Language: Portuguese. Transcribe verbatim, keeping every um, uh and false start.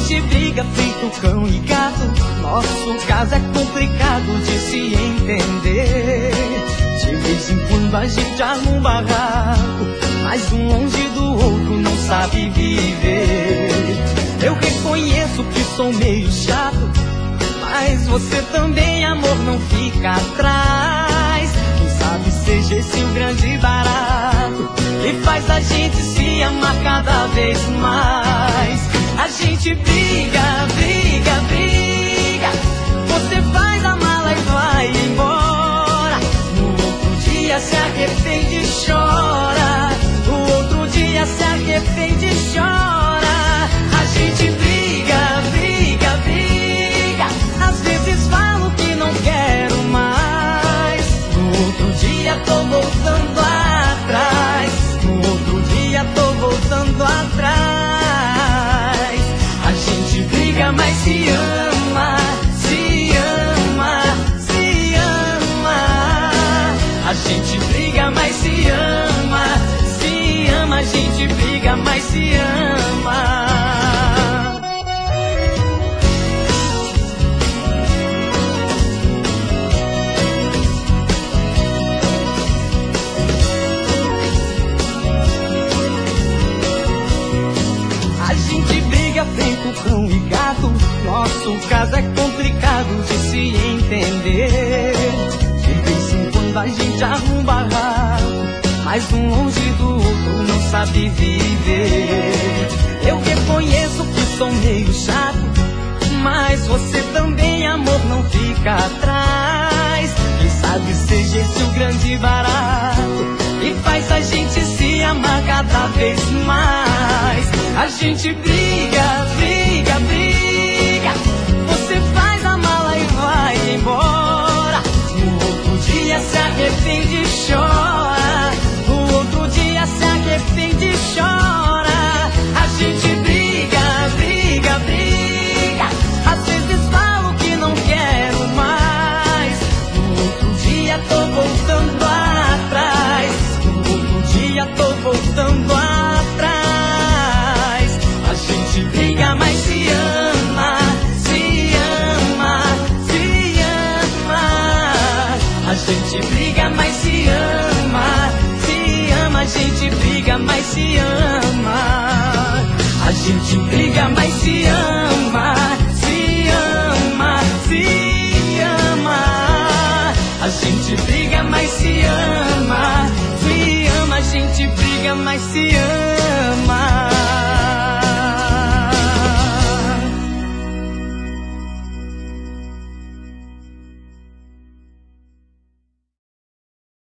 gente briga feito cão e gato. Nosso caso é complicado de se entender. De vez em quando a gente arma um barraco, mas um longe do outro não sabe viver. Eu reconheço que sou meio chato, mas você também, amor, não fica atrás. Quem sabe seja esse o grande barato que faz a gente se amar cada vez mais. A gente briga, briga, briga. Você faz a mala e vai embora. No outro dia se arrepende e chora. No outro dia se arrepende e chora. A gente briga, briga, briga. Às vezes falo que não quero mais. No outro dia tô voltando atrás. No outro dia tô voltando atrás. A gente briga, mas se ama, se ama, se ama. A gente briga, mas se ama, se ama. A gente briga, mas se ama. Feito cão e gato, nosso caso é complicado de se entender. De vez em quando a gente arruma um barraco, mas um longe do outro não sabe viver. Eu reconheço que sou meio chato, mas você também, amor, não fica atrás. Quem sabe seja esse o grande barato que faz a gente se amar cada vez mais. A gente briga, briga, briga. Você faz a mala e vai embora. No outro dia se arrepende e chora. No outro dia se arrepende e chora. A gente briga, briga, briga. Às vezes falo que não quero mais. No outro dia tô voltando atrás. No outro dia tô voltando atrás. Briga, mas se ama, se ama, se ama. A gente briga, mas se ama, se ama. A gente briga, mas se ama. A gente briga, mas se ama, se ama, se ama. A gente briga, mas se ama, se ama. A gente briga, mas se ama.